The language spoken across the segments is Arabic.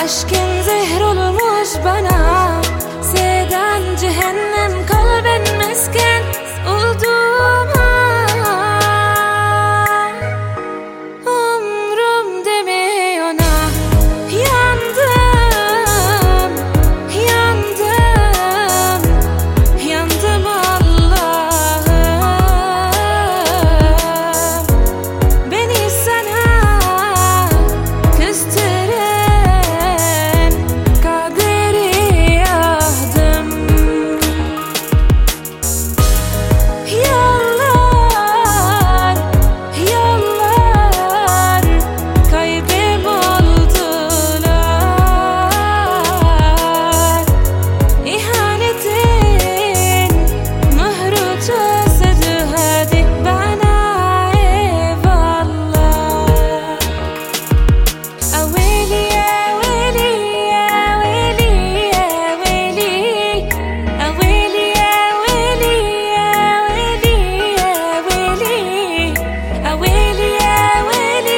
Aşkın zehir olmuş bana, sevdan cehennem, kalbin mesken olduğuma. Umrum deme ona, yandım, yandım, yandım Allah'ım. Beni sana küstüren kaderi yahdım. Yollar, yollar kaybım oldular. İhanetin mührü çözdü, hadi bana eyvallah. Aweli aweli aweli aweli aweli aweli aweli aweli aweli aweli aweli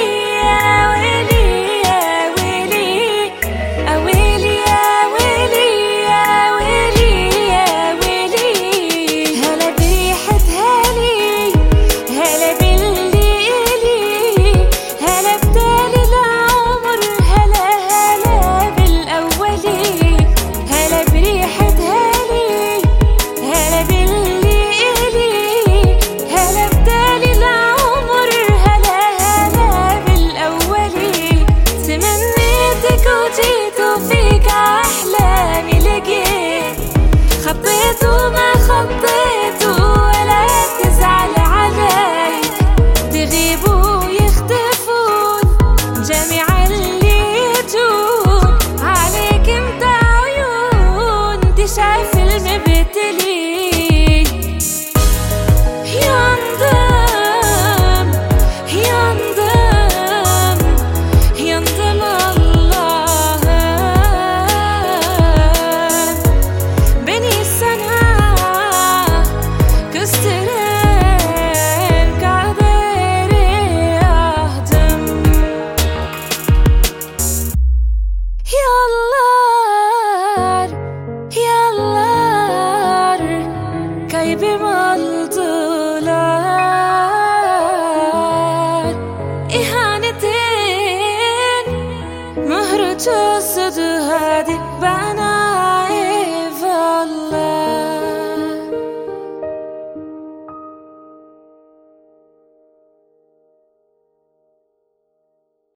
aweli aweli aweli aweli. هلا بريحة هالي، هلا باللي إلي، هلا بدال العمر، هلا هلا بالأولي. هلا بريحة هالي، هلا باللي إلي، هلا بدال العمر، هلا هلا بالأولي. تمنيتك وجيت وفيك أحلامي لقيت، خطيت وما خطيت ولا تزعل علي. تغيبوا ويختفون جميع اللي يجون عليك انت عيون تشاف المبتلين. ينضم ينضم ينضم Allah'ım. Beni sana küstüren kaderi yahdım. Yollar, yollar kaybım oldular. İhanetin mührü çözdü, hadi ben